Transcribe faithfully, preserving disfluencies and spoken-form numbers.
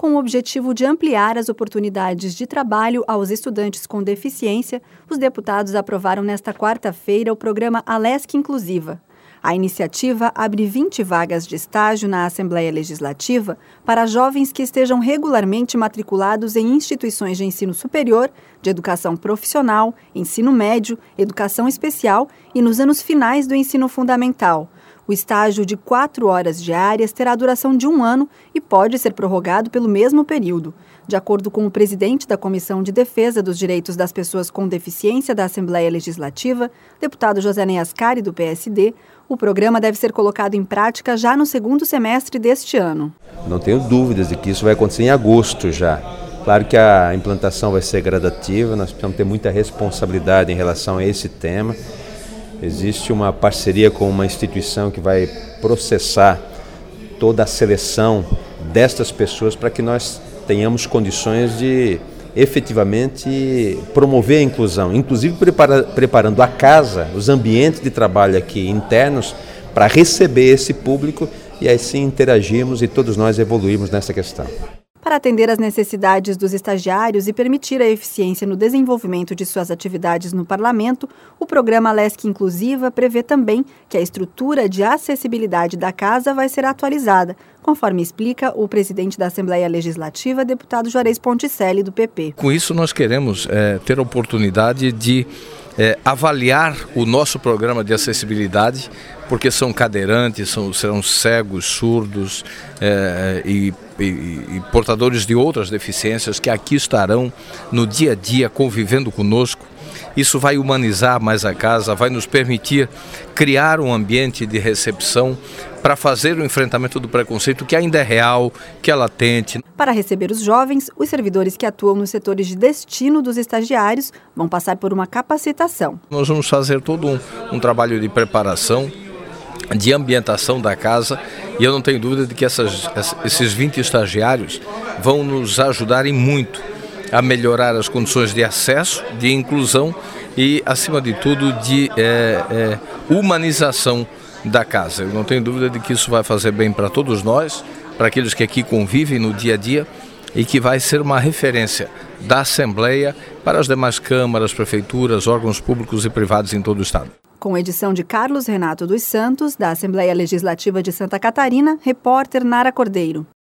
com o objetivo de ampliar as oportunidades de trabalho aos estudantes com deficiência, os deputados aprovaram nesta quarta-feira o programa Alesc Inclusiva. A iniciativa abre vinte vagas de estágio na Assembleia Legislativa para jovens que estejam regularmente matriculados em instituições de ensino superior, de educação profissional, ensino médio, educação especial e nos anos finais do ensino fundamental. O estágio de quatro horas diárias terá duração de um ano e pode ser prorrogado pelo mesmo período. De acordo com o presidente da Comissão de Defesa dos Direitos das Pessoas com Deficiência da Assembleia Legislativa, deputado Joséney Ascari, do P S D, o programa deve ser colocado em prática já no segundo semestre deste ano. Não tenho dúvidas de que isso vai acontecer em agosto já. Claro que a implantação vai ser gradativa, nós precisamos ter muita responsabilidade em relação a esse tema. Existe uma parceria com uma instituição que vai processar toda a seleção destas pessoas para que nós tenhamos condições de efetivamente promover a inclusão, inclusive prepara, preparando a casa, os ambientes de trabalho aqui internos para receber esse público e assim interagirmos e todos nós evoluirmos nessa questão. Para atender às necessidades dos estagiários e permitir a eficiência no desenvolvimento de suas atividades no Parlamento, o programa Alesc Inclusiva prevê também que a estrutura de acessibilidade da casa vai ser atualizada, conforme explica o presidente da Assembleia Legislativa, deputado Juarez Ponticelli, do P P. Com isso, nós queremos é, ter a oportunidade de é, avaliar o nosso programa de acessibilidade, porque são cadeirantes, são, serão cegos, surdos é, e, e, e portadores de outras deficiências que aqui estarão no dia a dia convivendo conosco. Isso vai humanizar mais a casa, vai nos permitir criar um ambiente de recepção para fazer o enfrentamento do preconceito que ainda é real, que é latente. Para receber os jovens, os servidores que atuam nos setores de destino dos estagiários vão passar por uma capacitação. Nós vamos fazer todo um, um trabalho de preparação, de ambientação da casa, e eu não tenho dúvida de que essas, esses vinte estagiários vão nos ajudarem muito a melhorar as condições de acesso, de inclusão e, acima de tudo, de é, é, humanização da casa. Eu não tenho dúvida de que isso vai fazer bem para todos nós, para aqueles que aqui convivem no dia a dia e que vai ser uma referência da Assembleia para as demais câmaras, prefeituras, órgãos públicos e privados em todo o Estado. Com edição de Carlos Renato dos Santos, da Assembleia Legislativa de Santa Catarina, repórter Nara Cordeiro.